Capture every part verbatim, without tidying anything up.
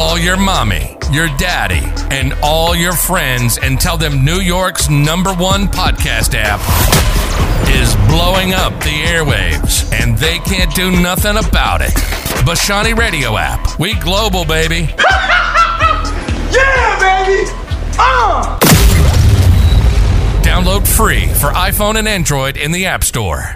Call your mommy, your daddy, and all your friends and tell them New York's number one podcast app is blowing up the airwaves, and they can't do nothing about it. Bashani Radio app. We global, baby. Yeah, baby! Uh! Download free for iPhone and Android in the App Store.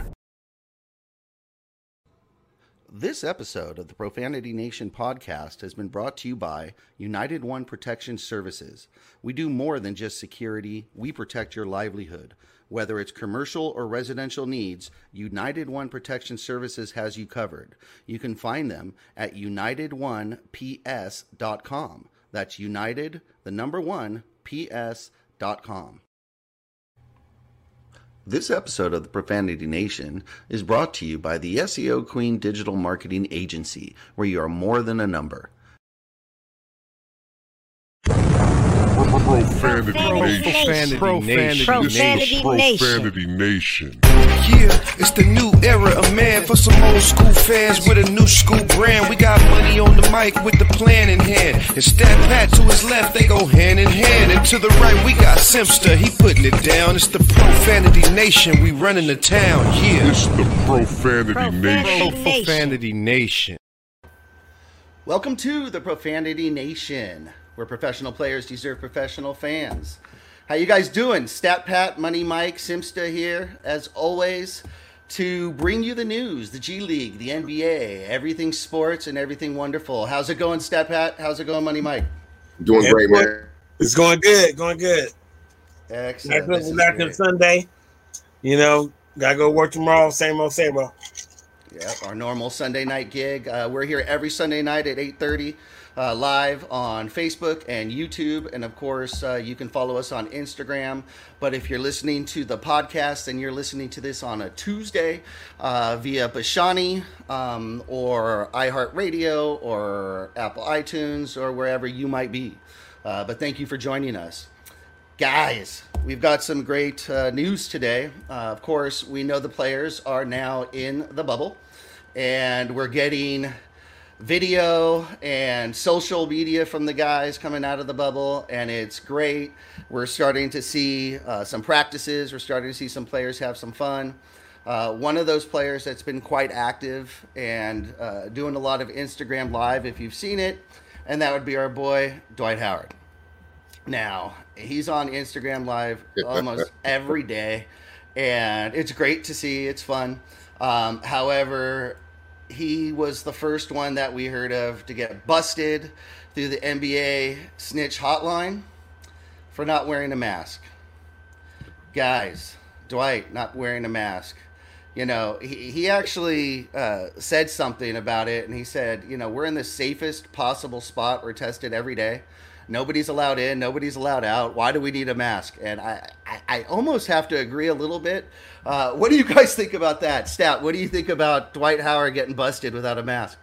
This episode of the Profanity Nation podcast has been brought to you by United One Protection Services. We do more than just security. We protect your livelihood. Whether it's commercial or residential needs, United One Protection Services has you covered. You can find them at united one p s dot com. That's United, the number one, P S dot com. This episode of the Profanity Nation is brought to you by the S E O Queen Digital Marketing Agency, where you are more than a number. Profanity Nation. Profanity Nation. This is Profanity Nation. Yeah, it's the new era of man for some old school fans with a new school brand. We got money on the mic with the plan in hand. And Stat Pat to his left, they go hand in hand. And to the right, we got Simpster, he putting it down. It's the Profanity Nation, we running the town. Yeah, It's the Profanity, Profanity Nation. Nation. Profanity Nation. Welcome to the Profanity Nation, where professional players deserve professional fans. How you guys doing? Stat Pat, Money Mike, Simsta here, as always, to bring you the news, the G League, the N B A, everything sports and everything wonderful. How's it going, Stat Pat? How's it going, Money Mike? Doing Yeah, great, man. It's going good, going good. Excellent. Back This is back great. to Sunday. You know, gotta go work tomorrow. Same old, same old. Yep, our normal Sunday night gig. Uh, we're here every Sunday night at eight thirty, uh, live on Facebook and YouTube. And, of course, uh, you can follow us on Instagram. But if you're listening to the podcast and you're listening to this on a Tuesday uh, via Bashani um, or iHeartRadio or Apple iTunes or wherever you might be. Uh, but thank you for joining us. Guys, we've got some great uh, news today. Uh, of course, we know the players are now in the bubble, and we're getting video and social media from the guys coming out of the bubble, and it's great. We're starting to see uh, some practices. We're starting to see some players have some fun. Uh, one of those players that's been quite active and uh, doing a lot of Instagram Live, if you've seen it, and that would be our boy, Dwight Howard. Now, he's on Instagram Live almost every day, and it's great to see. It's fun. Um, however, he was the first one that we heard of to get busted through the N B A snitch hotline for not wearing a mask. Guys, Dwight not wearing a mask. You know, he, he actually uh, said something about it, and he said, you know, we're in the safest possible spot. We're tested every day. Nobody's allowed in. Nobody's allowed out. Why do we need a mask? And I, I, I almost have to agree a little bit. Uh, what do you guys think about that? Stat, what do you think about Dwight Howard getting busted without a mask?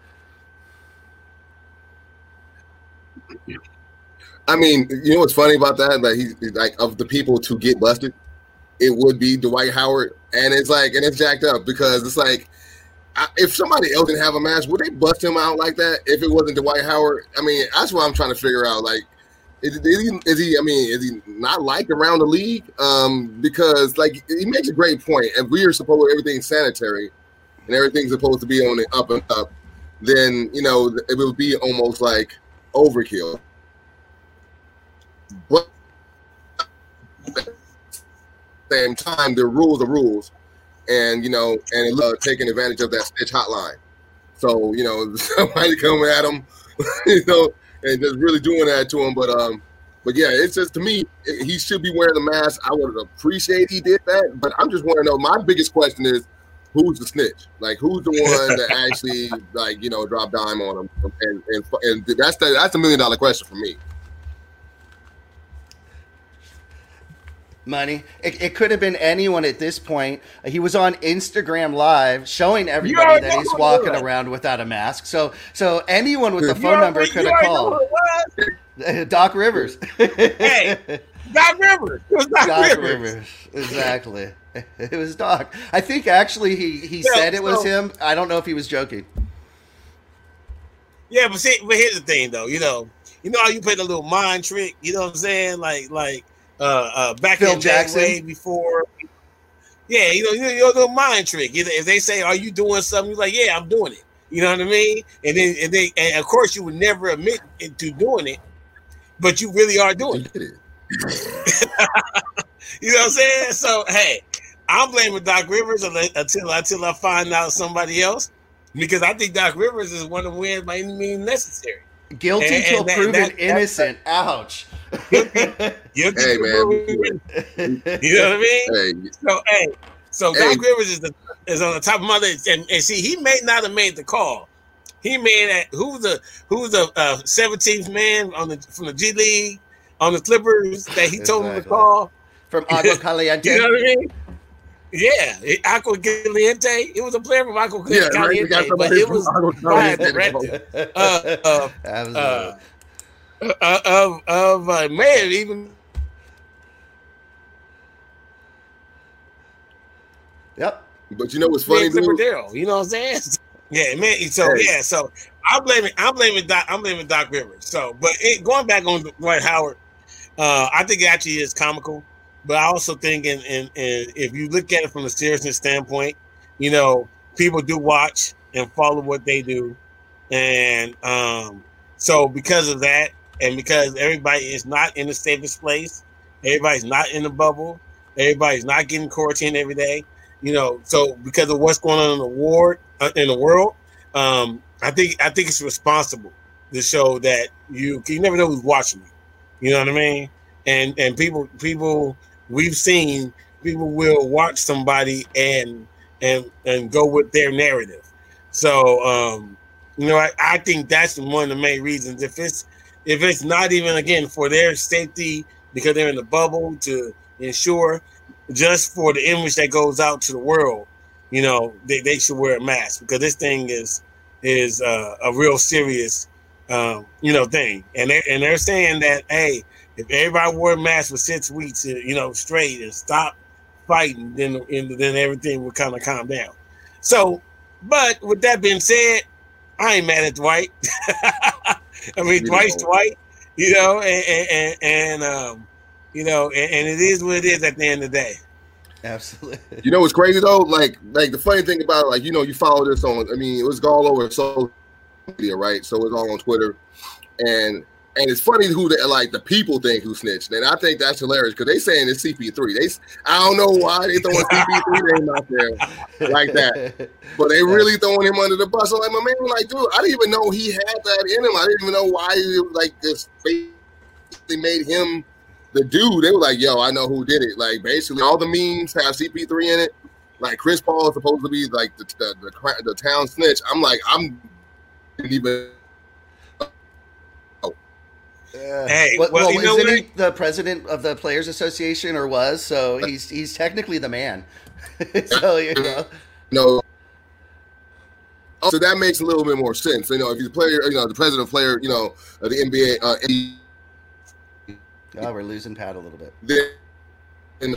I mean, you know what's funny about that? That he's like, of the people to get busted, it would be Dwight Howard, and it's like, and it's jacked up because it's like, I, if somebody else didn't have a mask, would they bust him out like that? If it wasn't Dwight Howard, I mean, that's what I'm trying to figure out. Like, is, is he? Is he? I mean, is he not liked around the league? Um, because like he makes a great point. If we are supposed everything's sanitary and everything's supposed to be on the up and up, then you know it would be almost like overkill. But at the same time, the rules are rules, and you know, and uh, taking advantage of that snitch hotline. So you know, somebody coming at him, you know, and just really doing that to him. But um, but yeah, it's just to me, he should be wearing the mask. I would appreciate he did that, but I'm just wondering. Though, my biggest question is, who's the snitch? Like, who's the one that actually, like, you know, drop dime on him? And and, and that's the, that's a million dollar question for me. Money. It, it could have been anyone at this point. He was on Instagram Live showing everybody that he's walking around without a mask. So so anyone with the phone number could have called. Doc Rivers. Hey, Doc Rivers. It was Doc, Doc Rivers. Rivers. Exactly. It was Doc. I think actually he, he Yeah, said it was so- him. I don't know if he was joking. Yeah, but see, but here's the thing, though. You know, you know how you play the little mind trick. You know what I'm saying? Like, like uh, uh, back Phil in Jackson. the day before. Yeah, you know, you know, your little mind trick. If they say, "Are you doing something?" You're like, "Yeah, I'm doing it." You know what I mean? And then, and then, and of course, you would never admit to doing it, but you really are doing it. You know what I'm saying? So, hey, I'm blaming Doc Rivers until until I find out somebody else, because I think Doc Rivers is one of the wins by any means necessary. Guilty and, till and that, proven that, innocent. Ouch. Guilty, guilty Hey, man. proven, you know what I mean? Hey. So, hey, so Hey. Doc Rivers is the is on the top of my list, and, and see, he may not have made the call. He made that. Who's the who's the uh, seventeenth man on the from the G League on the Clippers that he told him to Exactly. call From Agua Caliente. You know what I mean? Yeah, it, Aqua Caliente. It was a player from Aqua Yeah, right, Caliente, we got but somebody it from was Agua by a Caliente. directive uh, uh, Absolutely. uh, uh, of of uh, may have even Yep. But you know what's funny, Clipper dude? Darrell. You know what I'm saying? Yeah, man. So Hey. yeah, so I'm blaming I'm blaming Doc I'm blaming Doc Rivers. So, but it, going back on Dwight Howard, uh, I think it actually is comical. But I also think, in, in, in if you look at it from a seriousness standpoint, you know, people do watch and follow what they do, and um, so because of that, and because everybody is not in the safest place, everybody's not in the bubble, everybody's not getting quarantined every day, you know. So because of what's going on in the world, uh, in the world, um, I think I think it's responsible to show that you you never know who's watching you. You know what I mean? And and people people. We've seen people will watch somebody and and and go with their narrative. So um, you know, I, I think that's one of the main reasons. If it's if it's not even again for their safety because they're in the bubble to ensure, just for the image that goes out to the world, you know, they, they should wear a mask, because this thing is is uh, a real serious um, you know thing. And they and they're saying that, hey, if everybody wore a mask for six weeks, you know, straight and stop fighting, then then everything would kind of calm down. So, but with that being said, I ain't mad at Dwight. I mean, You Dwight's know. Dwight, you know, and and, and um, you know, and, and it is what it is at the end of the day. Absolutely. You know what's crazy though? Like, like the funny thing about it, like, you know, you follow this on. I mean, it was all over social media, right? So it was all on Twitter, and and it's funny who the, like the people think who snitched, and I think that's hilarious because they saying it's C P three. They, I don't know why they throwing C P three name out there like that, but they really throwing him under the bus. I'm like, my man, like, dude, I didn't even know he had that in him. I didn't even know why he like this. They made him the dude. They were like, yo, I know who did it. Like, basically, all the memes have C P three in it. Like, Chris Paul is supposed to be like the the, the, the town snitch. I'm like, I'm didn't even. Uh, Hey, well, well, well, you know isn't what? he the president of the Players Association, or was? So he's he's technically the man. So you know, No. Oh, so that makes a little bit more sense. You know, if he's a player, you know, the president of player, you know, of the N B A, uh, oh, we're losing Pat a little bit. then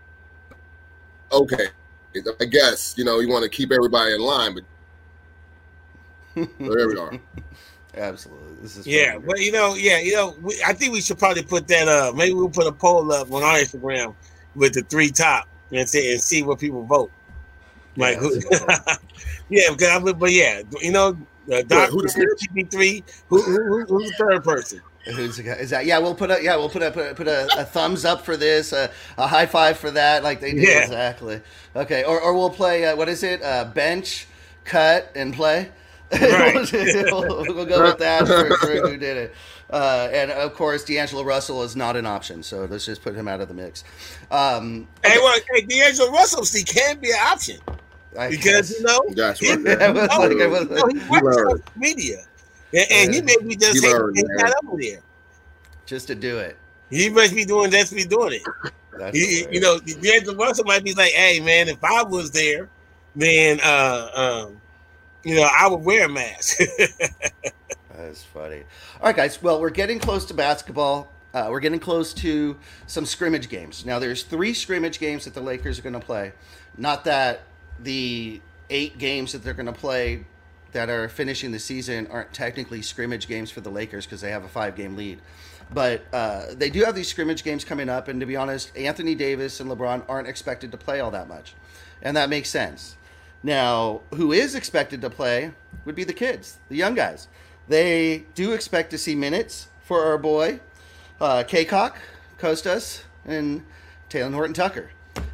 okay, I guess you know you want to keep everybody in line, but so there we are. Absolutely, this is Yeah, funny. but you know, yeah, you know, we, I think we should probably put that. Uh, maybe we'll put a poll up on our Instagram with the three top and see and see what people vote. Like, Yeah, who, that's a good point. yeah, because I, but yeah, you know, uh, Doc who the G P three. Who, who, who, who's the third person? Who's the guy? Is that? Yeah, we'll put a yeah, we'll put a put a, put a, a thumbs up for this, a, a high five for that, like they did Yeah. exactly. Okay, or or we'll play. Uh, what is it? Uh, bench, cut, and play. Right. we'll, we'll go with that for, for who did it. Uh, and of course, D'Angelo Russell is not an option, so let's just put him out of the mix. Um, Hey, well, hey, D'Angelo Russell, see, can be an option I because guess. you know, That's he, right. I was no, like, I you was know, he like, works learned. on media, and, and he Yeah. may be just He hate, learned, hate man. that over there. just to do it. He must be doing just be doing it. That's He, hilarious. you know, D'Angelo Russell might be like, "Hey, man, if I was there, then uh, um, you know, I would wear a mask." That's funny. All right, guys. Well, we're getting close to basketball. Uh, we're getting close to some scrimmage games. Now, there's three scrimmage games that the Lakers are going to play. Not that the eight games that they're going to play that are finishing the season aren't technically scrimmage games for the Lakers because they have a five-game lead. But uh, they do have these scrimmage games coming up, and to be honest, Anthony Davis and LeBron aren't expected to play all that much. And that makes sense. Now, who is expected to play would be the kids, the young guys. They do expect to see minutes for our boy, uh, Kaycock, Kostas, and Talen Horton-Tucker.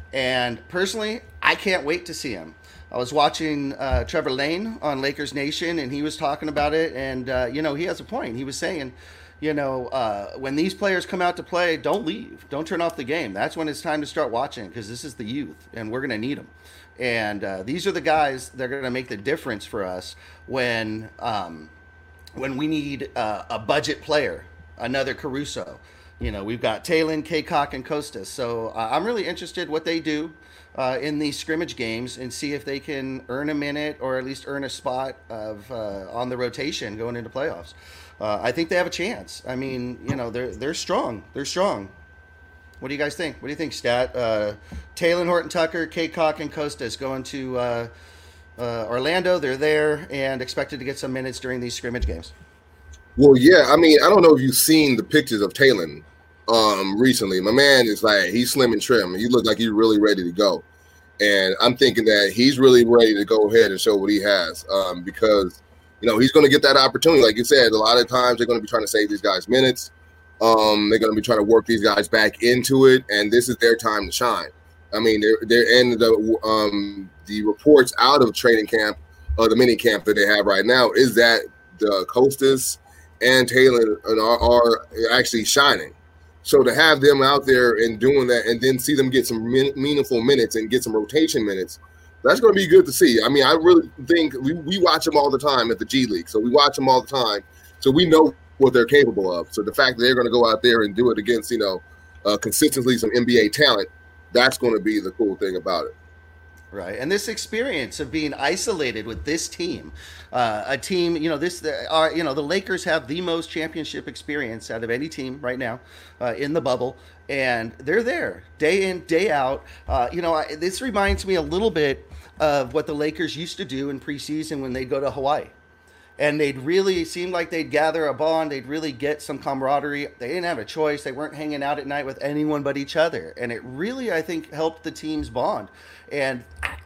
And personally, I can't wait to see him. I was watching uh, Trevor Lane on Lakers Nation, and he was talking about it. And, uh, you know, he has a point. He was saying, you know, uh, when these players come out to play, don't leave. Don't turn off the game. That's when it's time to start watching, because this is the youth, and we're going to need them. And uh, these are the guys that are going to make the difference for us when um, when we need uh, a budget player, another Caruso. You know, we've got Talen, Kaycock, and Kostas. So uh, I'm really interested what they do uh, in these scrimmage games and see if they can earn a minute or at least earn a spot of uh, on the rotation going into playoffs. Uh, I think they have a chance. I mean, you know, they're they're strong. They're strong. What do you guys think? What do you think, Stat? Uh, Talen Horton-Tucker, Kaycock, and Kostas going to uh, uh, Orlando. They're there and expected to get some minutes during these scrimmage games. Well, yeah. I mean, I don't know if you've seen the pictures of Talen um, recently. My man is like, he's slim and trim. He looks like he's really ready to go. And I'm thinking that he's really ready to go ahead and show what he has um, because, you know, he's going to get that opportunity. Like you said, a lot of times they're going to be trying to save these guys minutes. Um, they're going to be trying to work these guys back into it, and this is their time to shine. I mean, they're they're in the um, the reports out of training camp, uh, the mini camp that they have right now, is that the Kostas and Talen are, are actually shining. So to have them out there and doing that, and then see them get some min- meaningful minutes and get some rotation minutes, that's going to be good to see. I mean, I really think we, we watch them all the time at the G League, so we watch them all the time, so we know what they're capable of. So the fact that they're going to go out there and do it against, you know, uh, consistently some N B A talent, that's going to be the cool thing about it. Right. And this experience of being isolated with this team, uh, a team, you know, this, the, uh, you know, the Lakers have the most championship experience out of any team right now uh, in the bubble. And they're there day in, day out. Uh, you know, I, this reminds me a little bit of what the Lakers used to do in preseason when they'd go to Hawaii. And they'd really seem like they'd gather a bond. They'd really get some camaraderie. They didn't have a choice. They weren't hanging out at night with anyone but each other. And it really, I think, helped the team's bond. And I,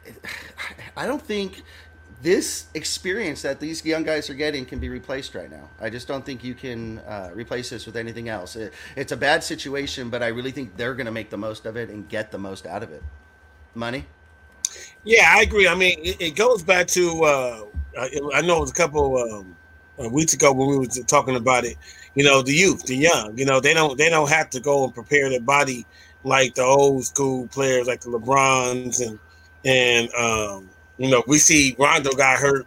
I don't think this experience that these young guys are getting can be replaced right now. I just don't think you can uh, replace this with anything else. It, it's a bad situation, but I really think they're going to make the most of it and get the most out of it. Money? Yeah, I agree. I mean, it, it goes back to uh, I know it was a couple um, weeks ago when we were talking about it. You know, the youth, the young. You know, they don't they don't have to go and prepare their body like the old school players, like the LeBrons and and um, you know, we see Rondo got hurt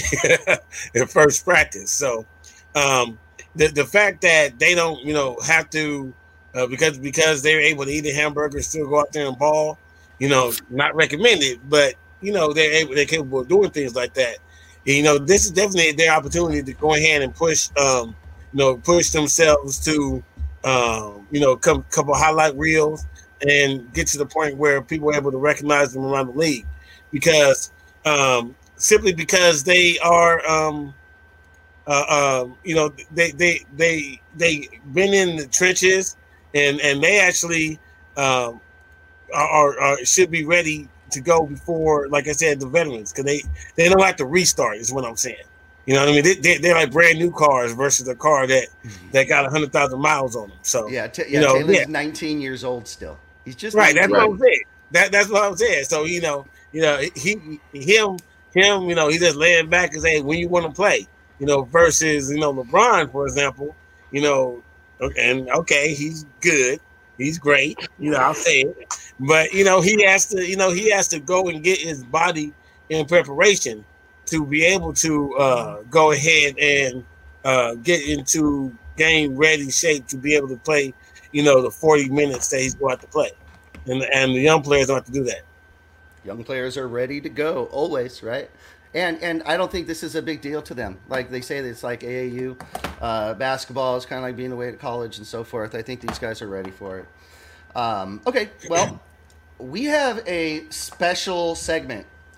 in first practice. So um, the the fact that they don't, you know, have to uh, because because they're able to eat a hamburger, still go out there and ball. You know, not recommended, but you know they're able, they're capable of doing things like that. And, you know, this is definitely their opportunity to go ahead and push, um, you know, push themselves to, um, you know, a couple, couple highlight reels and get to the point where people are able to recognize them around the league, because um, simply because they are, um, uh, um, you know, they they they they been in the trenches and and they actually. Um, Are, are should be ready to go before, like I said, the veterans, because they, they don't have to restart. Is what I'm saying. You know what I mean? They, they, they're like brand new cars versus a car that mm-hmm. that got a hundred thousand miles on them. So yeah, t- yeah. You know, Taylor's yeah. nineteen years old still. He's just right. That's nineteen. what I'm saying. That that's what I'm saying. So you know, you know, he him him. You know, he's just laying back and saying when you want to play. You know, versus you know LeBron, for example. You know, and okay, he's good. He's great, you know, I'll say it. But, you know, he has to, you know, he has to go and get his body in preparation to be able to uh, go ahead and uh, get into game ready shape to be able to play, you know, the forty minutes that he's going to have to play. And, and the young players don't have to do that. Young players are ready to go always, right? And and I don't think this is a big deal to them. Like they say, that it's like A A U. Uh, basketball is kind of like being away at college and so forth. I think these guys are ready for it. Um, okay, well, we have a special segment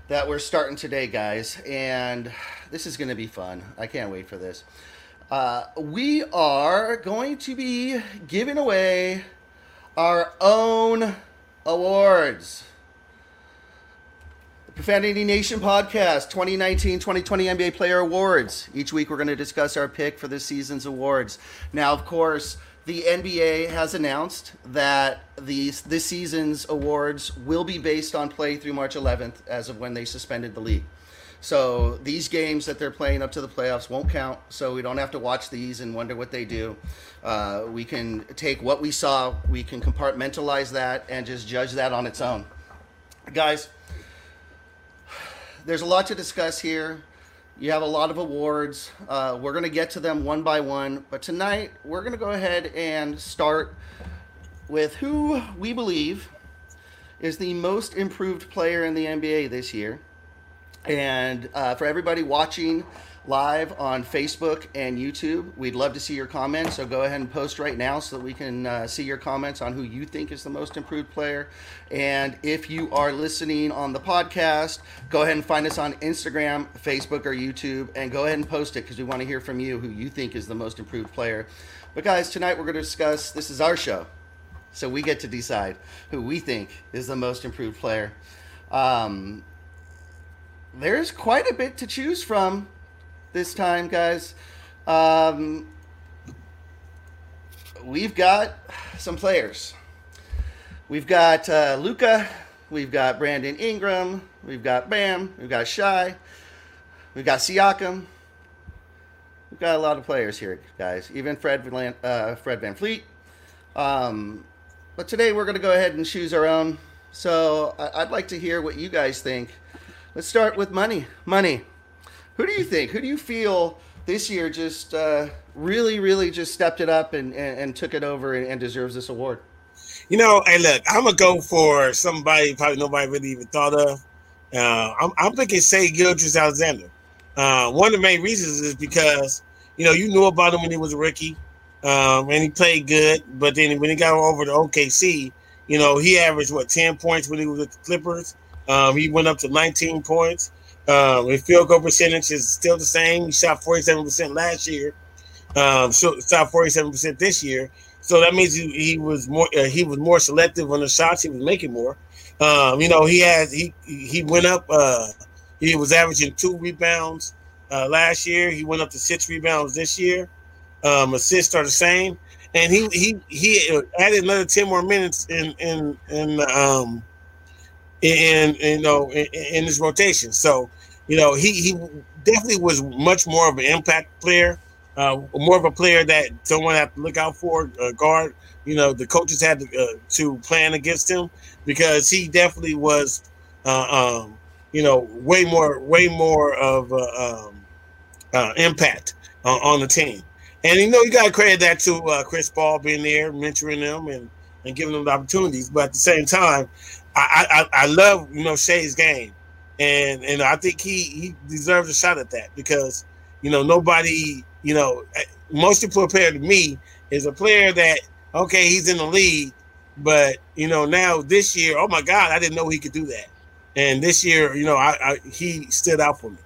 that we're starting today, guys, and this is going to be fun. I can't wait for this. Uh, we are going to be giving away our own awards. The Profanity Nation Podcast twenty nineteen twenty twenty N B A Player Awards. Each week we're going to discuss our pick for this season's awards. Now, of course, the N B A has announced that these this season's awards will be based on play through March eleventh as of when they suspended the league. So these games that they're playing up to the playoffs won't count, so we don't have to watch these and wonder what they do. Uh, we can take what we saw, we can compartmentalize that, and just judge that on its own. Guys, there's a lot to discuss here. You have a lot of awards. Uh, we're going to get to them one by one, but tonight we're going to go ahead and start with who we believe is the most improved player in the N B A this year. And uh, for everybody watching live on Facebook and YouTube, we'd love to see your comments. So go ahead and post right now so that we can uh, see your comments on who you think is the most improved player. And if you are listening on the podcast, go ahead and find us on Instagram, Facebook, or YouTube, and go ahead and post it because we want to hear from you who you think is the most improved player. But guys, tonight we're going to discuss, this is our show, so we get to decide who we think is the most improved player. Um... There's quite a bit to choose from this time, guys. Um, we've got some players. We've got uh, Luka. We've got Brandon Ingram. We've got Bam. We've got Shai. We've got Siakam. We've got a lot of players here, guys. Even Fred Van, uh, Fred Van Fleet. Um, but today we're going to go ahead and choose our own. So I'd like to hear what you guys think. Let's start with Money. Money, who do you think? Who do you feel this year just uh, really, really just stepped it up and, and, and took it over and, and deserves this award? You know, hey, look, I'm going to go for somebody probably nobody really even thought of. Uh, I'm, I'm thinking Shai Gilgeous-Alexander. Uh, one of the main reasons is because, you know, you knew about him when he was a rookie, um, and he played good. But then when he got over to O K C, you know, he averaged, what, ten points when he was with the Clippers. Um, he went up to nineteen points. Um, his field goal percentage is still the same. He shot forty-seven percent last year. Um, so shot forty-seven percent this year. So that means he, he was more uh, he was more selective on the shots. He was making more. Um, you know, he has he he went up. Uh, he was averaging two rebounds uh, last year. He went up to six rebounds this year. Um, assists are the same, and he he he added another ten more minutes in in in um. In, in you know in, in his rotation, so you know he he definitely was much more of an impact player, uh, more of a player that someone had to look out for, uh, guard. You know the coaches had to uh, to plan against him because he definitely was, uh, um, you know, way more way more of uh, um, uh, impact uh, on the team. And you know you got to credit that to uh, Chris Paul being there, mentoring them and and giving them the opportunities. But at the same time, I, I, I love, you know, Shai's game, and and I think he, he deserves a shot at that because, you know, nobody, you know, most important player to me is a player that, okay, he's in the league, but, you know, now this year, oh, my God, I didn't know he could do that. And this year, you know, I, I he stood out for me.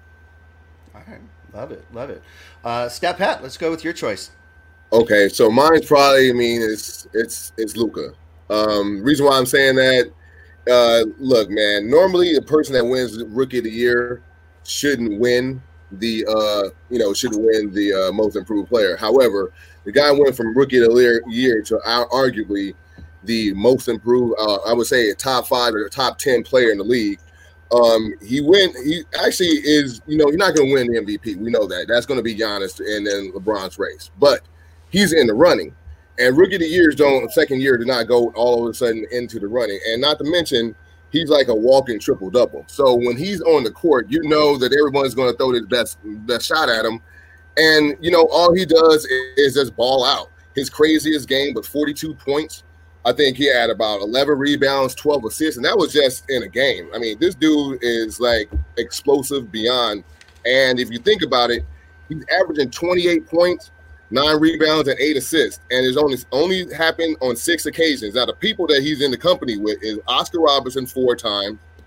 All right. Love it. Love it. Uh, Step Pat, let's go with your choice. Okay, so mine's probably, I mean, it's, it's, it's Luka. Um, reason why I'm saying that, Uh, look, man, normally the person that wins Rookie of the Year shouldn't win the, uh, you know, shouldn't win the uh, most improved player. However, the guy went from Rookie of the Year to arguably the most improved, uh, I would say a top five or top ten player in the league. Um, he went, he actually is, you know, you're not going to win the M V P. We know that. That's going to be Giannis and then LeBron's race. But he's in the running. And Rookie of the Years don't, second year, do not go all of a sudden into the running. And not to mention, he's like a walking triple-double. So when he's on the court, you know that everyone's going to throw their best, best shot at him. And, you know, all he does is, is just ball out. His craziest game was forty-two points. I think he had about eleven rebounds, twelve assists, and that was just in a game. I mean, this dude is, like, explosive beyond. And if you think about it, he's averaging twenty-eight points, nine rebounds, and eight assists, and it's only only happened on six occasions. Now, the people that he's in the company with is Oscar Robertson four times,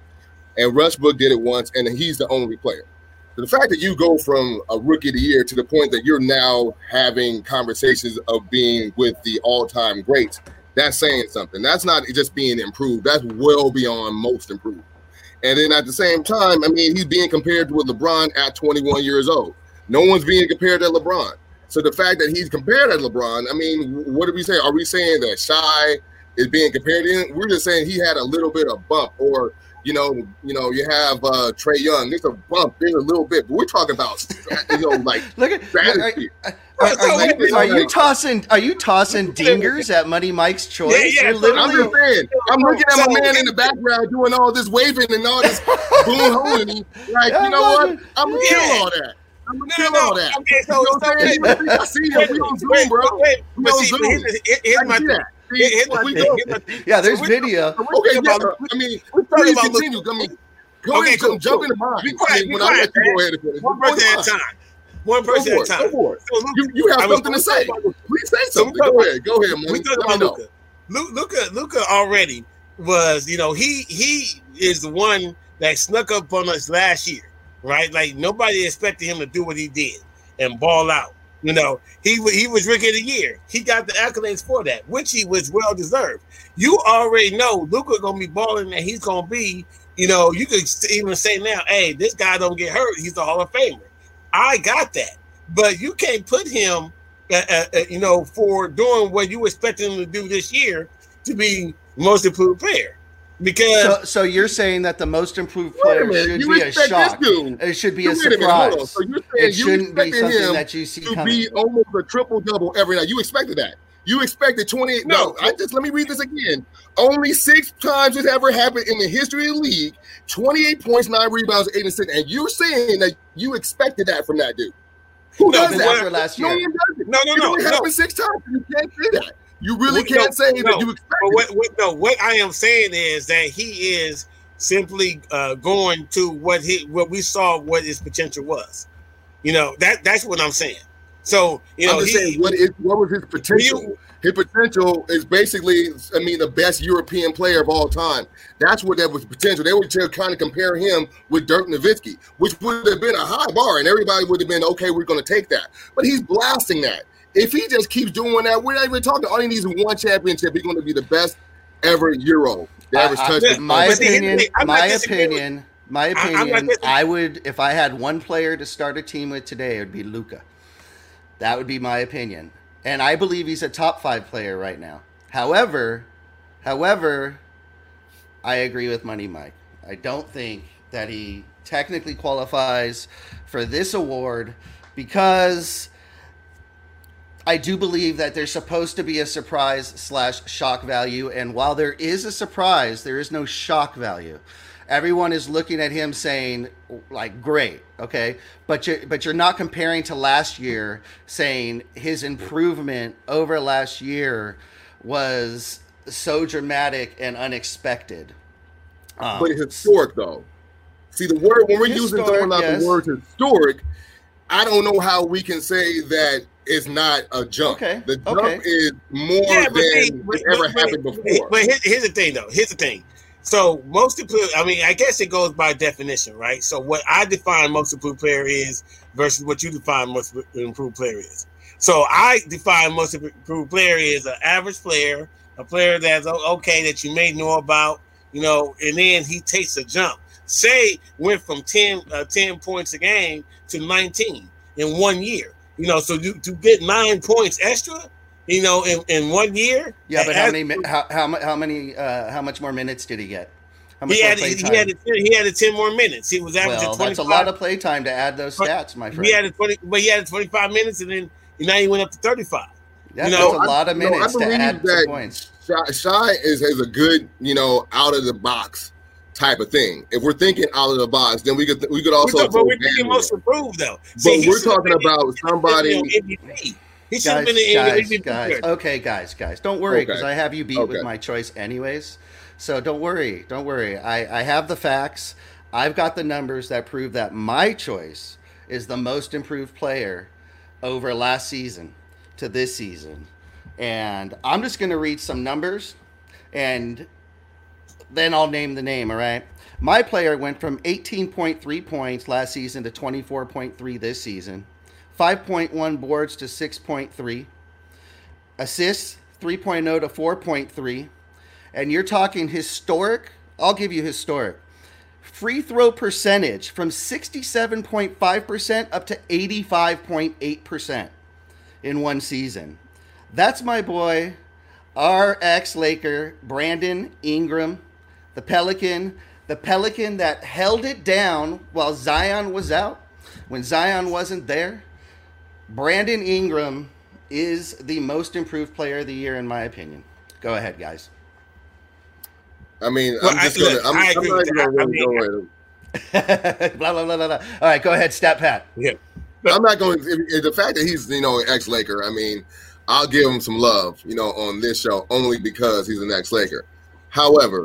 and Westbrook did it once, and he's the only player. So the fact that you go from a rookie of the year to the point that you're now having conversations of being with the all-time greats, that's saying something. That's not just being improved. That's well beyond most improved. And then at the same time, I mean, he's being compared to LeBron at twenty-one years old. No one's being compared to LeBron. So the fact that he's compared to LeBron, I mean, what are we saying? Are we saying that Shy is being compared to him? We're just saying he had a little bit of bump, or you know, you know, you have uh, Trae Young. There's a bump. There's a little bit, but we're talking about, you know, like look at. Are, are, are, you, are you tossing? Are you tossing dingers at Money Mike's choice? Yeah, yeah. You're literally. I'm just saying. I'm looking at my man in the background doing all this waving and all this boom holding. Like, you know what? I'm gonna Yeah. kill all that. I'm gonna No, kill no, all that. okay, so- You know what I'm so- saying? I see him. We on Zoom, bro. Wait, We but on see, Zoom. here's, here's I my see thing. that. Here's my We thing. go. Here's my thing. Yeah, there's So we're- video. so we're Okay, talking yeah. about- I mean, we're talking please about continue. Luka. I mean, go Okay, ahead, cool, jump, jump cool. into mine. Be I quiet, mean, be when I let quiet, you man. go ahead and finish. One Go person at a for it. time. One Go person for at a it. time. Go for it. So Luka, You, you have I was- something to say. Please say So we something. talk Go about- ahead. Go ahead, We man. talking Let me about know. Luka. Luka, Luka already was, you know, he he is the one that snuck up on us last year, right? Like nobody expected him to do what he did and ball out. You know, he wa- he was rookie of the year. He got the accolades for that, which he was well deserved. You already know Luka gonna be balling, and he's gonna be, you know, you could even say now, hey, this guy don't get hurt. He's the Hall of Famer. I got that, but you can't put him, uh, uh, uh, you know, for doing what you expect him to do this year to be most improved player, because So, so you're saying that the most improved Wait a player minute. should You be a expect shock. this dude- It should be Wait a a minute, hold on. surprise. So you're saying It you shouldn't be expected something him that you see to coming. be almost a triple double every night. You expected that. You expected twenty-eight. No, No. I just let me read this again. Only six times it's ever happened in the history of the league. twenty-eight points, nine rebounds, eight assists. And you're saying that you expected that from that dude. Who No, does but that? after last No year. one does it. No, no, It no, only no. happened six times. You can't say that. You really No, can't say no. that you expected But what, it. what, no, what I am saying is that he is simply uh, going to what he what we saw what his potential was. You know, that that's what I'm saying. So you know, I'm just he, saying, what is what was his potential? You- his potential is basically, I mean, the best European player of all time. That's what that was potential. They were just kind of compare him with Dirk Nowitzki, which would have been a high bar, and everybody would have been, okay, we're going to take that. But he's blasting that. If he just keeps doing that, we're not even talking. All he needs is one championship. He's going to be the best ever Euro that ever I- I- touched the my But see, here's the opinion, thing. I'm not my disagreeing with- opinion, my I- I'm not opinion. disagreeing. I would, if I had one player to start a team with today, it would be Luka. That would be my opinion, and I believe he's a top five player right now. However, however, I agree with Money Mike. I don't think that he technically qualifies for this award because I do believe that there's supposed to be a surprise slash shock value. And while there is a surprise, there is no shock value. Everyone is looking at him saying, like, great, okay? But you're, but you're not comparing to last year, saying his improvement over last year was so dramatic and unexpected. Um, But it's historic, though. See, the word, when we're using Historic, throwing out yes. the word historic, I don't know how we can say that it's not a jump. Okay, The jump okay. is more Yeah, but than see, it but- ever but- happened but- before. But here- here's the thing, though. Here's the thing. So most improved, I mean, I guess it goes by definition, right? So what I define most improved player is versus what you define most improved player is. So I define most improved player is an average player, a player that's o- okay that you may know about, you know, and then he takes a jump. Say went from ten, uh, ten points a game to nineteen in one year. You know, so you to get nine points extra, you know, in, in one year. yeah, but how as- many mi- how how, mu- how many uh, how much more minutes did he get? How much He more had, play he time? had he had ten more minutes. He was averaging Well, twenty-five. that's a lot of play time to add those But stats, my friend. He had a twenty, but he had twenty-five minutes, and then now he went up to thirty-five. Yeah, you know, that's a lot of No, I minutes to believe add that some points. Shy, Shy is, is a good, you know, out of the box type of thing. If we're thinking out of the box, then we could we could also. We're talking, but throw we're thinking Van most in. improved though. But See, he we're should've talking been- about he should've somebody- been M V P. He should have Guys, been an guys, M V P. guys. player. Okay, guys, guys. Don't worry, because Okay. I have you beat Okay. with my choice anyways. So don't worry, don't worry. I, I have the facts. I've got the numbers that prove that my choice is the most improved player over last season to this season. And I'm just going to read some numbers. And then I'll name the name, all right? My player went from eighteen point three points last season to twenty-four point three this season. five point one boards to six point three. Assists, three point oh to four point three. And you're talking historic, I'll give you historic. Free throw percentage from sixty-seven point five percent up to eighty-five point eight percent in one season. That's my boy, our ex-Laker, Brandon Ingram, the Pelican. The Pelican that held it down while Zion was out. When Zion wasn't there, Brandon Ingram is the most improved player of the year, in my opinion. Go ahead, guys. I mean, Well, I'm I- just look, gonna. I'm, I I'm agree not with even that. gonna I really mean- go in. blah, blah, blah, blah, blah. All right, go ahead, Stat Pat. Yeah. I'm not going. To, the fact that he's, you know, an ex-Laker. I mean, I'll give him some love, you know, on this show only because he's an ex-Laker. However,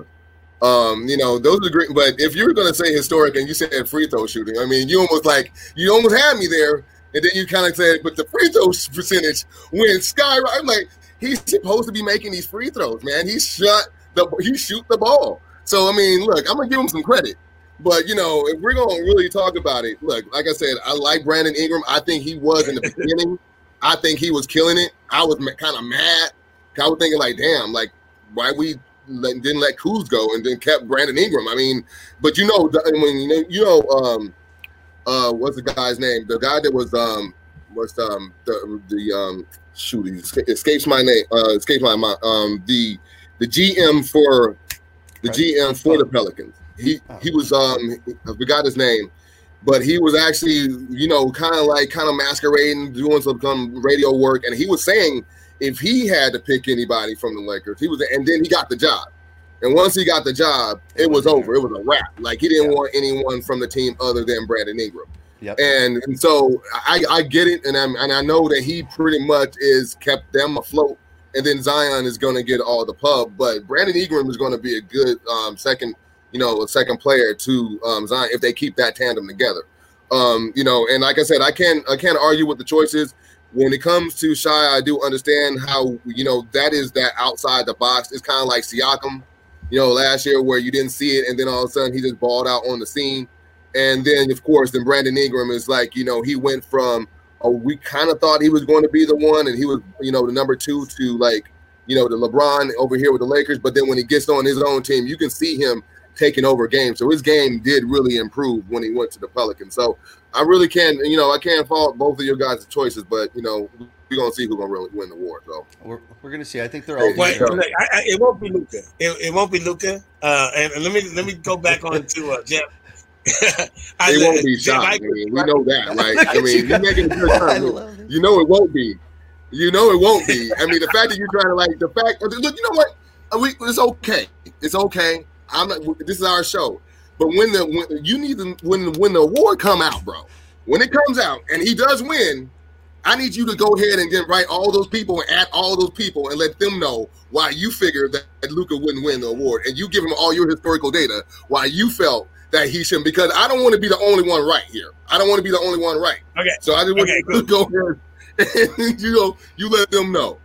um, you know, those are great. But if you were going to say historic and you said free throw shooting, I mean, you almost like you almost had me there, and then you kind of said, but the free throw percentage went skyrocket. I'm like, he's supposed to be making these free throws, man. He shot the he shoot the ball. So I mean, look, I'm gonna give him some credit. But, you know, if we're going to really talk about it, look, like I said, I like Brandon Ingram. I think he was in the beginning. I think he was killing it. I was kind of mad. I was thinking, like, damn, like, why we let, didn't let Kuz go and then kept Brandon Ingram? I mean, but, you know, I mean, you know, you know um, uh, what's the guy's name? The guy that was, um, was um, the, the um, shoot, it escapes my name, uh, escapes my mind, um, the, the G M for, the G M for the Pelicans. He he was um I forgot his name, but he was actually, you know, kind of like kind of masquerading, doing some, some radio work, and he was saying if he had to pick anybody from the Lakers, he was, and then he got the job, and once he got the job, it was over. It was a wrap. Like he didn't Yeah. want anyone from the team other than Brandon Ingram. Yep. And, and so I, I get it, and I'm, and I know that he pretty much is kept them afloat, and then Zion is going to get all the pub, but Brandon Ingram is going to be a good um, second. You know, a second player to um, Zion if they keep that tandem together. Um, you know, and like I said, I can't I can't argue with the choices. When it comes to Shai, I do understand how, you know, that is that outside the box. It's kind of like Siakam, you know, last year where you didn't see it, and then all of a sudden he just balled out on the scene. And then, of course, then Brandon Ingram is like, you know, he went from, oh, we kind of thought he was going to be the one, and he was, you know, the number two to like, you know, the LeBron over here with the Lakers. But then when he gets on his own team, you can see him taking over games. So his game did really improve when he went to the Pelicans. So I really can't, you know, I can't fault both of your guys' choices, but, you know, we're going to see who's going to really win the war. So We're, we're going to see. I think they're all. Wait, Yeah. look, I, I, it won't be Luka. It, it won't be Luka. Uh, and, and let me let me go back on to uh, Jeff. I, it won't be Jeff, shot. I I mean, we know that, right? Look I at mean, you you're making a good I time. love it. You know it won't be. You know it won't be. I mean, the fact that you're trying to like the fact. Look, you know what? We, it's okay. It's okay. I'm not. This is our show. But when the when you need the when when the award come out, bro, when it comes out and he does win, I need you to go ahead and then write all those people and add all those people and let them know why you figured that, that Luka wouldn't win the award, and you give him all your historical data why you felt that he shouldn't. Because I don't want to be the only one right here. I don't want to be the only one right. Okay. So I just want Okay, you to go ahead and you know you let them know.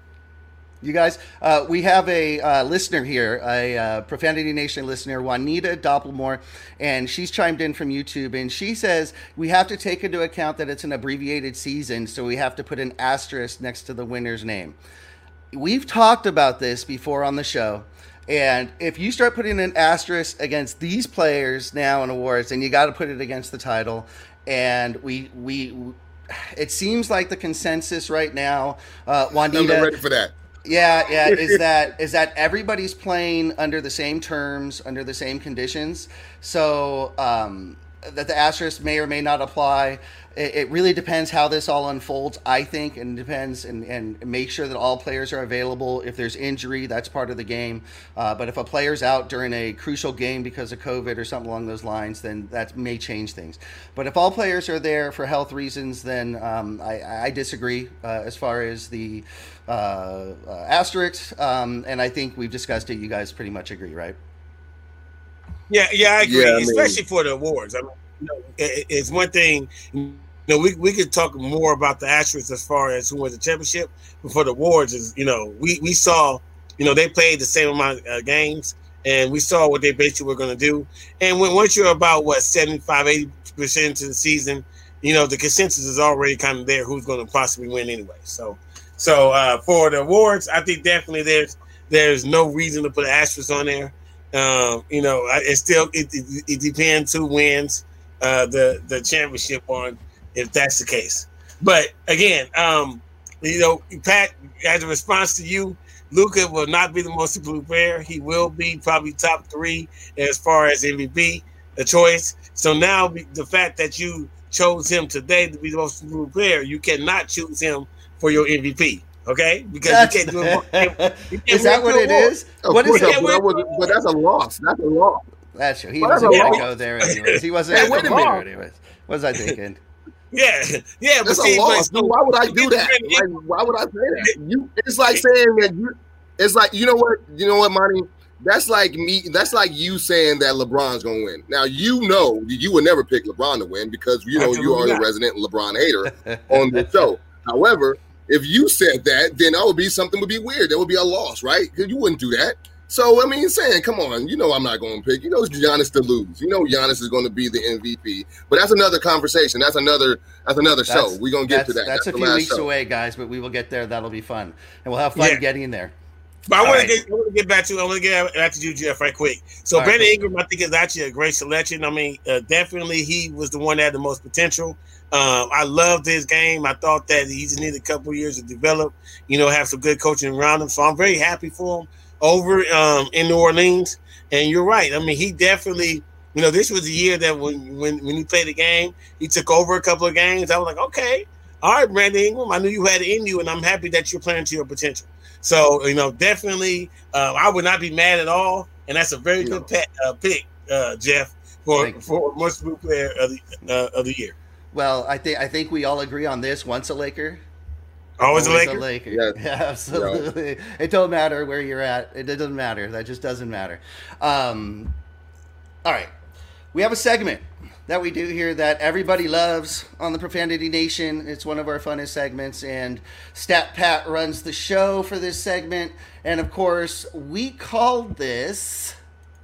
You guys, uh, we have a uh, listener here, a uh, Profanity Nation listener, Juanita Doppelmore, and she's chimed in from YouTube, and she says we have to take into account that it's an abbreviated season, so we have to put an asterisk next to the winner's name. We've talked about this before on the show, and if you start putting an asterisk against these players now in awards, then you got to put it against the title, and we we. It seems like the consensus right now, uh, Juanita. I'm not ready for that. Yeah, yeah, is that is that everybody's playing under the same terms, under the same conditions, so um, that the asterisk may or may not apply. It, it really depends how this all unfolds, I think, and depends, and, and make sure that all players are available. If there's injury, that's part of the game. Uh, but if a player's out during a crucial game because of COVID or something along those lines, then that may change things. But if all players are there for health reasons, then um, I, I disagree uh, as far as the uh, uh, asterisks. Um, and I think we've discussed it. You guys pretty much agree, right? Yeah, yeah, I agree. Yeah, I mean- Especially for the awards. I mean, you know, it, it's one thing. You know, we we could talk more about the asterisks as far as who wins the championship. But for the awards, is you know, we we saw, you know, they played the same amount of uh, games, and we saw what they basically were going to do. And when once you're about what seventy-five, eighty percent into the season, you know the consensus is already kind of there who's going to possibly win anyway. So, so uh, for the awards, I think definitely there's there's no reason to put an asterisk on there. Um, you know, it still it, it, it depends who wins uh, the the championship on if that's the case. But again, um, you know, Pat, as a response to you, Luka will not be the most improved player. He will be probably top three as far as M V P, the choice. So now the fact that you chose him today to be the most improved player, you cannot choose him for your M V P. Okay, because that's, you can't do it. You can't is that what it is? Of what course, is that, it? that was, but that's a loss. That's a loss. That's true. He well, wasn't going to loss. go there anyways. He wasn't hey, going to to go there anyways. What was I thinking? Yeah, yeah. That's but see, a loss. but, Why would I do that? Like, why would I say that? You, it's like saying that you. It's like you know what you know what, Monty. That's like me. That's like you saying that LeBron's gonna win. Now you know you would never pick LeBron to win because you know Absolutely you are not. the resident LeBron hater on the show. However, if you said that, then that would be something would be weird. That would be a loss, right? Because you wouldn't do that. So I mean, saying, come on, you know I'm not going to pick. You know it's Giannis to lose. You know Giannis is going to be the M V P. But that's another conversation. That's another. That's another that's, show. We're gonna get to that. That's, that's a few weeks show. away, guys. But we will get there. That'll be fun, and we'll have fun yeah. getting there. But I want right. to get back to I want to get back to you, Jeff, right quick. So All Brandon right, cool. Ingram, I think, is actually a great selection. I mean, uh, definitely he was the one that had the most potential. Um, I loved his game. I thought that he just needed a couple of years to develop, you know, have some good coaching around him. So I'm very happy for him over um, in New Orleans. And you're right. I mean, he definitely, you know, this was the year that when when when he played the game, he took over a couple of games. I was like, okay, all right, Brandon Ingram, I knew you had it in you, and I'm happy that you're playing to your potential. So, you know, definitely, uh, I would not be mad at all, and that's a very good pet, uh, pick, uh, Jeff, for for most improved player of the uh, of the year. Well, I think I think we all agree on this. Once a Laker, always, always a Laker. A Laker. Yes. Yeah, absolutely. Yeah. It don't matter where you're at. It doesn't matter. That just doesn't matter. Um, all right, we have a segment that we do here that everybody loves on the Profanity Nation. It's one of our funnest segments, and Stat Pat runs the show for this segment. And of course, we called this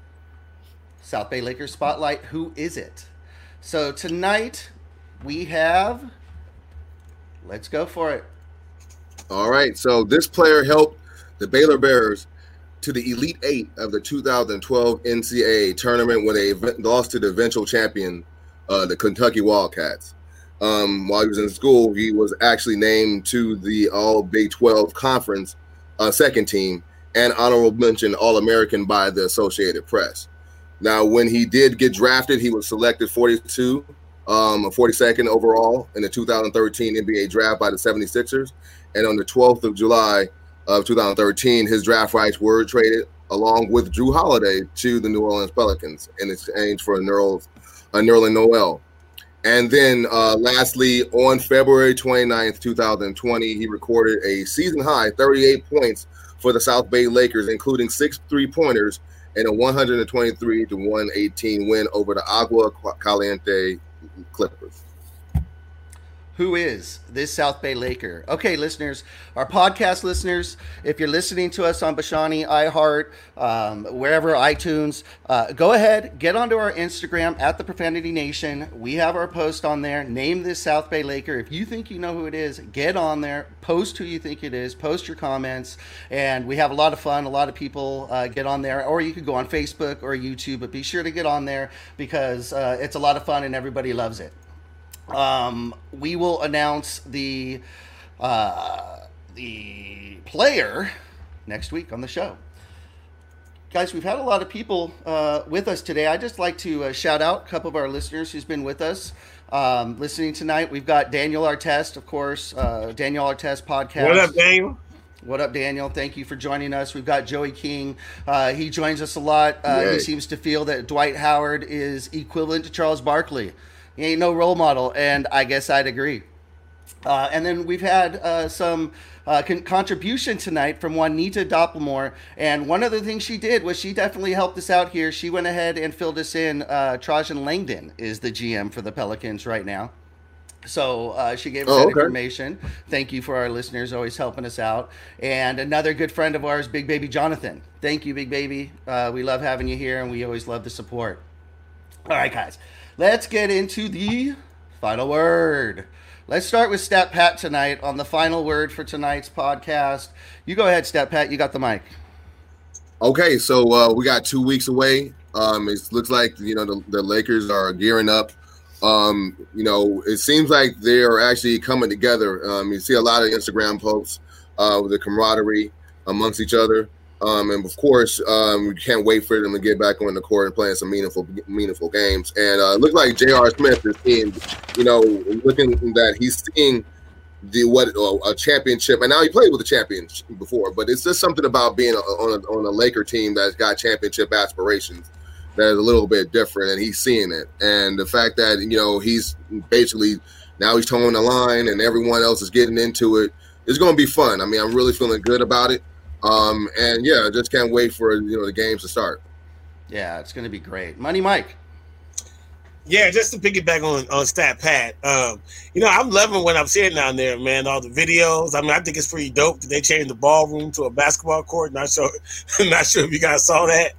South Bay Lakers Spotlight. Who is it? So tonight we have, let's go for it. All right. So this player helped the Baylor Bears to the Elite Eight of the two thousand twelve N C double A tournament when they lost to the eventual champion, uh, the Kentucky Wildcats. Um, while he was in school, he was actually named to the All Big twelve Conference uh, second team and honorable mention All-American by the Associated Press. Now, when he did get drafted, he was selected forty-two, um, forty-second overall in the two thousand thirteen N B A draft by the seventy-sixers. And on the twelfth of July of two thousand thirteen, his draft rights were traded along with Drew Holiday to the New Orleans Pelicans in exchange for a Nerlens, a Nerlens Noel. And then uh, lastly, on February twenty-ninth, twenty twenty, he recorded a season-high thirty-eight points for the South Bay Lakers, including six three-pointers and a one twenty-three to one eighteen win over the Agua Caliente Clippers. Who is this South Bay Laker? Okay, listeners, our podcast listeners, if you're listening to us on Bashani, iHeart, um, wherever, iTunes, uh, go ahead, get onto our Instagram at the Profanity Nation. We have our post on there. Name this South Bay Laker. If you think you know who it is, get on there. Post who you think it is. Post your comments. And we have a lot of fun. A lot of people uh, get on there. Or you could go on Facebook or YouTube. But be sure to get on there because uh, it's a lot of fun and everybody loves it. Um, we will announce the uh, the player next week on the show. Guys, we've had a lot of people uh, with us today. I'd just like to uh, shout out a couple of our listeners who's been with us um, listening tonight. We've got Daniel Artest, of course, uh, Daniel Artest podcast. What up, Daniel? What up, Daniel? Thank you for joining us. We've got Joey King. Uh, he joins us a lot. Uh, he seems to feel that Dwight Howard is equivalent to Charles Barkley. He ain't no role model, and I guess I'd agree. Uh, and then we've had uh, some uh, con- contribution tonight from Juanita Doppelmore, and one of the things she did was she definitely helped us out here. She went ahead and filled us in. Uh, Trajan Langdon is the G M for the Pelicans right now. So uh, she gave us Oh, that okay. information. Thank you for our listeners always helping us out. And another good friend of ours, Big Baby Jonathan. Thank you, Big Baby. Uh, we love having you here, and we always love the support. All right, guys. Let's get into the final word. Let's start with Stat Pat tonight on the final word for tonight's podcast. You go ahead, Stat Pat. You got the mic. Okay, so uh, we got two weeks away. Um, it looks like, you know, the, the Lakers are gearing up. Um, you know, it seems like they are actually coming together. Um, you see a lot of Instagram posts uh, with the camaraderie amongst each other. Um, and of course, um, we can't wait for them to get back on the court and playing some meaningful, meaningful games. And uh, it looks like J R. Smith is seeing, you know, looking that he's seeing the what uh, a championship. And now he played with a champion before, but it's just something about being a, on a, on a Laker team that's got championship aspirations that is a little bit different, and he's seeing it. And the fact that, you know, he's basically now he's towing the line and everyone else is getting into it. It's going to be fun. I mean, I'm really feeling good about it. Um, and yeah, I just can't wait for, you know, the games to start. Yeah, it's going to be great. Money Mike. Yeah, just to piggyback on, on Stat Pat, um, you know, I'm loving what I'm seeing down there, man. All the videos. I mean, I think it's pretty dope that they changed the ballroom to a basketball court. Not sure, not sure if you guys saw that.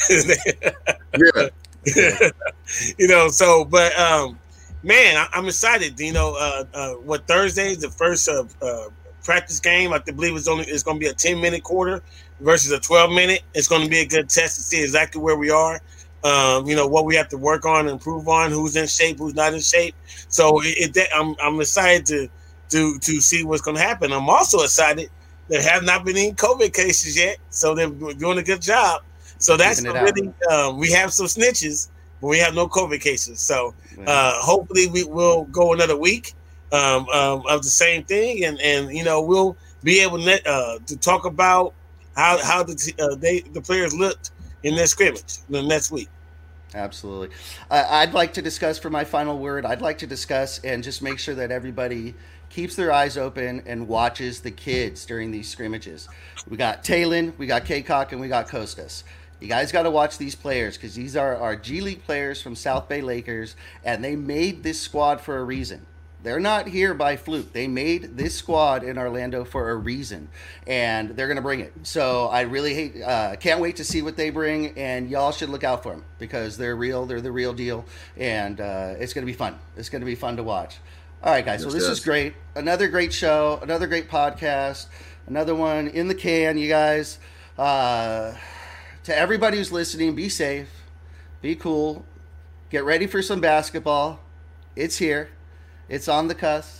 Yeah. You know, so, but, um, man, I, I'm excited. You know, uh, uh, what Thursday is the first uh, uh, practice game. I believe it's only it's going to be a ten minute quarter versus a twelve minute. It's going to be a good test to see exactly where we are. Um, you know, what we have to work on and improve on, who's in shape, who's not in shape. So it, it, I'm I'm excited to to to see what's going to happen. I'm also excited there have not been any COVID cases yet, so they're doing a good job. So that's really um, we have some snitches, but we have no COVID cases. So uh, hopefully we will go another week um, um, of the same thing, and and you know we'll be able to, uh, to talk about how how the uh, they the players looked in their scrimmage the next week. Absolutely. Uh, I'd like to discuss for my final word. I'd like to discuss and just make sure that everybody keeps their eyes open and watches the kids during these scrimmages. We got Talon, we got K-Cock, and we got Costas. You guys got to watch these players because these are our G League players from South Bay Lakers, and they made this squad for a reason. They're not here by fluke. They made this squad in Orlando for a reason, and they're going to bring it. So I really hate, uh, can't wait to see what they bring, and y'all should look out for them because they're real. They're the real deal, and uh, it's going to be fun. It's going to be fun to watch. All right, guys. So this is great. Another great show. Another great podcast. Another one in the can, you guys. Uh, to everybody who's listening, be safe. Be cool. Get ready for some basketball. It's here. It's on the cusp.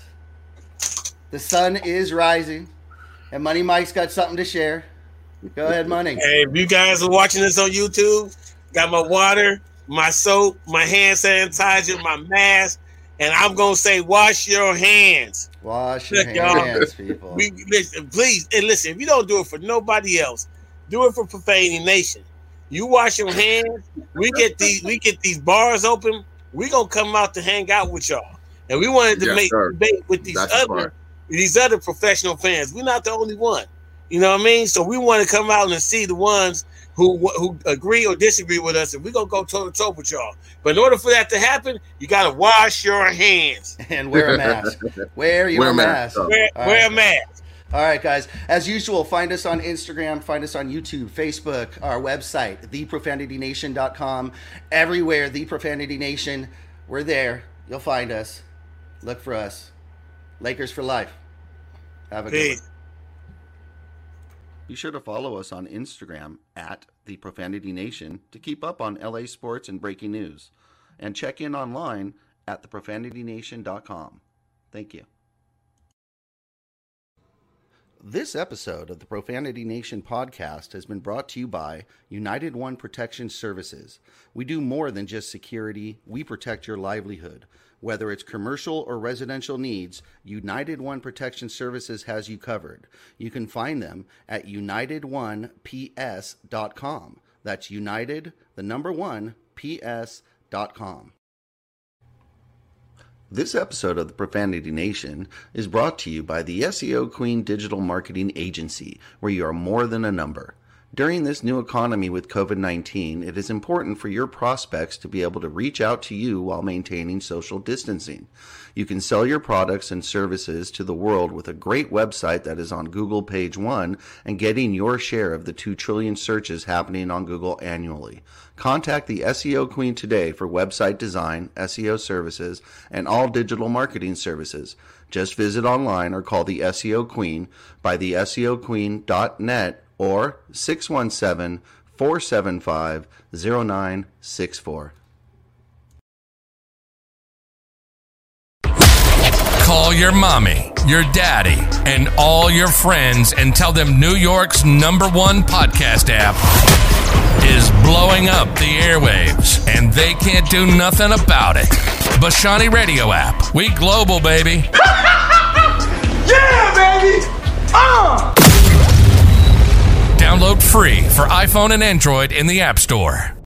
The sun is rising. And Money Mike's got something to share. Go ahead, Money. Hey, if you guys are watching this on YouTube, got my water, my soap, my hand sanitizer, my mask, and I'm going to say wash your hands. Wash your Look, hands, people. We, listen, please, and listen, if you don't do it for nobody else, do it for Profanity Nation. You wash your hands, we get these we get these bars open, we going to come out to hang out with y'all. And we wanted to yes, make sir. debate with these That's other these other professional fans. We're not the only one. You know what I mean? So we want to come out and see the ones who who agree or disagree with us, and we're going to go toe-to-toe with y'all. But in order for that to happen, you got to wash your hands. And wear a mask. Wear your Wear a mask. mask. Wear, All wear right. a mask. All right, guys. As usual, find us on Instagram, find us on YouTube, Facebook, our website, the profanity nation dot com. Everywhere, The Profanity Nation. We're there. You'll find us. Look for us. Lakers for life. Have a good Peace. one. Be sure to follow us on Instagram at The Profanity Nation to keep up on L A sports and breaking news. And check in online at the profanity nation dot com. Thank you. This episode of the Profanity Nation podcast has been brought to you by United One Protection Services. We do more than just security. We protect your livelihood. Whether it's commercial or residential needs, United One Protection Services has you covered. You can find them at united one p s dot com. That's United, the number one, P S dot com. This episode of the Profanity Nation is brought to you by the S E O Queen Digital Marketing Agency, where you are more than a number. During this new economy with COVID nineteen, it is important for your prospects to be able to reach out to you while maintaining social distancing. You can sell your products and services to the world with a great website that is on Google page one and getting your share of the two trillion searches happening on Google annually. Contact the S E O Queen today for website design, S E O services, and all digital marketing services. Just visit online or call the S E O Queen by the S E O queen dot net or six one seven, four seven five, zero nine six four. Call your mommy, your daddy, and all your friends and tell them New York's number one podcast app is blowing up the airwaves, and they can't do nothing about it. Bashani Radio app. We global, baby. Yeah, baby! Uh! Download free for iPhone and Android in the App Store.